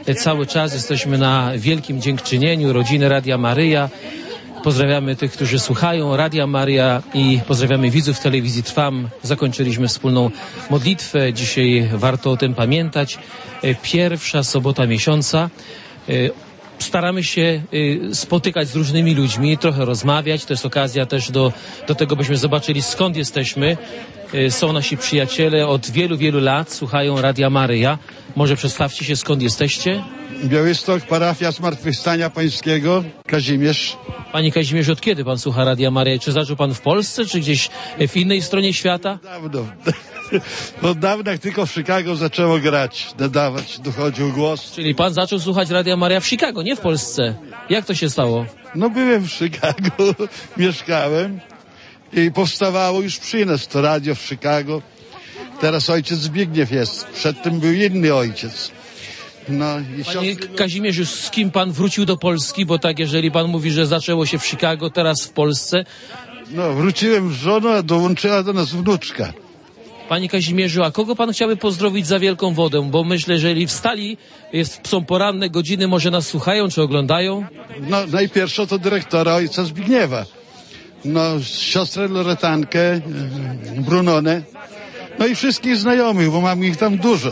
cały czas. Jesteśmy na wielkim dziękczynieniu rodziny Radia Maryja. Pozdrawiamy tych, którzy słuchają Radia Maryja i pozdrawiamy widzów telewizji Trwam. Zakończyliśmy wspólną modlitwę. Dzisiaj warto o tym pamiętać. Pierwsza sobota miesiąca. Staramy się spotykać z różnymi ludźmi, trochę rozmawiać. To jest okazja też do tego, byśmy zobaczyli, skąd jesteśmy. Są nasi przyjaciele od wielu, wielu lat, słuchają Radia Maryja. Może przedstawcie się, skąd jesteście? Białystok, parafia Zmartwychwstania Pańskiego, Kazimierz. Panie Kazimierzu, od kiedy pan słucha Radia Maryja? Czy zaczął pan w Polsce, czy gdzieś w innej stronie świata? Dawno. Od dawna tylko w Chicago zaczęło grać, nadawać, dochodził głos. Czyli pan zaczął słuchać Radia Maryja w Chicago, nie w Polsce. Jak to się stało? No byłem w Chicago, mieszkałem i powstawało już przy nas to radio w Chicago. Teraz ojciec Zbigniew jest, przedtem był inny ojciec. No, Panie Kazimierzu, z kim pan wrócił do Polski? Bo tak, jeżeli pan mówi, że zaczęło się w Chicago, teraz w Polsce. No, wróciłem z żoną, a dołączyła do nas wnuczka. Panie Kazimierzu, a kogo pan chciałby pozdrowić za wielką wodę? Bo myślę, że jeżeli wstali, są poranne godziny, może nas słuchają czy oglądają? No, najpierw to dyrektora ojca Zbigniewa. No, siostrę Loretankę, Brunonę. No i wszystkich znajomych, bo mam ich tam dużo.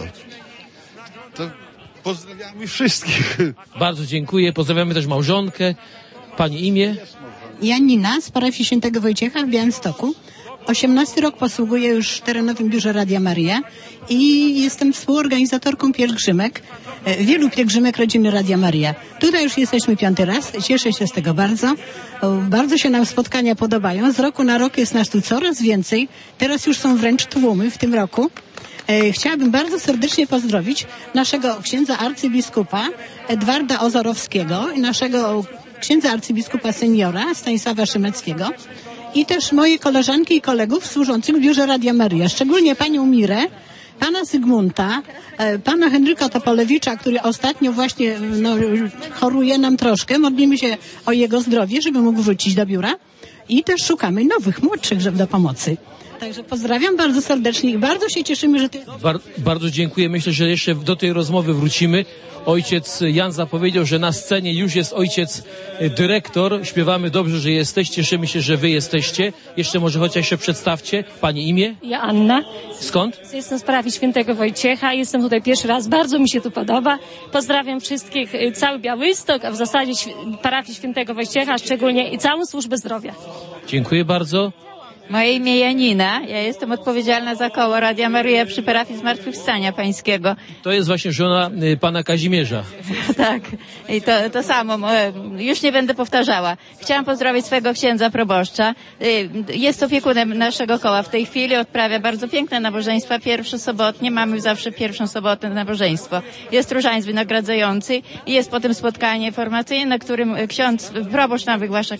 To pozdrawiamy wszystkich. Bardzo dziękuję. Pozdrawiamy też małżonkę. Pani imię? Janina z parafii Świętego Wojciecha w Białymstoku. 18 rok posługuję już w terenowym biurze Radia Maryja i jestem współorganizatorką pielgrzymek, wielu pielgrzymek rodziny Radia Maryja. Tutaj już jesteśmy 5. raz, cieszę się z tego bardzo. Bardzo się nam spotkania podobają. Z roku na rok jest nas tu coraz więcej. Teraz już są wręcz tłumy w tym roku. Chciałabym bardzo serdecznie pozdrowić naszego księdza arcybiskupa Edwarda Ozorowskiego i naszego księdza arcybiskupa seniora Stanisława Szymeckiego i też moje koleżanki i kolegów służących w biurze Radia Maryja, szczególnie panią Mirę, pana Zygmunta, pana Henryka Topolewicza, który ostatnio właśnie choruje nam troszkę. Modlimy się o jego zdrowie, żeby mógł wrócić do biura i też szukamy nowych, młodszych do pomocy. Także pozdrawiam bardzo serdecznie i bardzo się cieszymy, że Bardzo dziękuję. Myślę, że jeszcze do tej rozmowy wrócimy. Ojciec Jan zapowiedział, że na scenie już jest ojciec dyrektor. Śpiewamy dobrze, że jesteś. Cieszymy się, że wy jesteście. Jeszcze może chociaż się przedstawcie. Pani imię? Ja Anna. Skąd? Jestem z parafii Świętego Wojciecha. Jestem tutaj pierwszy raz. Bardzo mi się tu podoba. Pozdrawiam wszystkich, cały Białystok, a w zasadzie parafii Świętego Wojciecha, szczególnie i całą służbę zdrowia. Dziękuję bardzo. Moje imię Janina. Ja jestem odpowiedzialna za koło Radia Maryja przy parafii Zmartwychwstania Pańskiego. To jest właśnie żona pana Kazimierza. Tak. I to samo. Już nie będę powtarzała. Chciałam pozdrowić swojego księdza proboszcza. Jest opiekunem naszego koła w tej chwili. Odprawia bardzo piękne nabożeństwa. Pierwsze sobotnie. Mamy zawsze pierwszą sobotę nabożeństwo. Jest różańc wynagradzający i jest potem spotkanie formacyjne, na którym ksiądz proboszcz nam wygłasza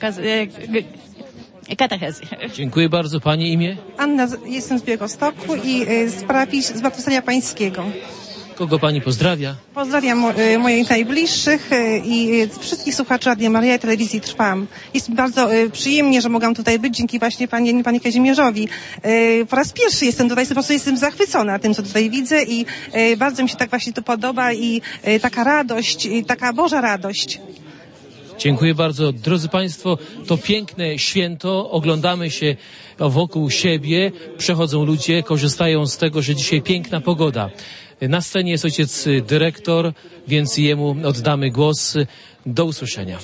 katechezy. Dziękuję bardzo. Pani imię? Anna, jestem z Białegostoku i z parafii Zmartwychwstania Pańskiego. Kogo pani pozdrawia? Pozdrawiam moich najbliższych i wszystkich słuchaczy Radia Maryja i telewizji Trwam. Jest mi bardzo przyjemnie, że mogłam tutaj być dzięki właśnie Panie Kazimierzowi. Po raz pierwszy jestem tutaj, po prostu jestem zachwycona tym, co tutaj widzę i bardzo mi się tak właśnie to podoba i taka radość, taka Boża radość. Dziękuję bardzo. Drodzy Państwo, to piękne święto. Oglądamy się wokół siebie. Przechodzą ludzie, korzystają z tego, że dzisiaj piękna pogoda. Na scenie jest ojciec dyrektor, więc jemu oddamy głos. Do usłyszenia.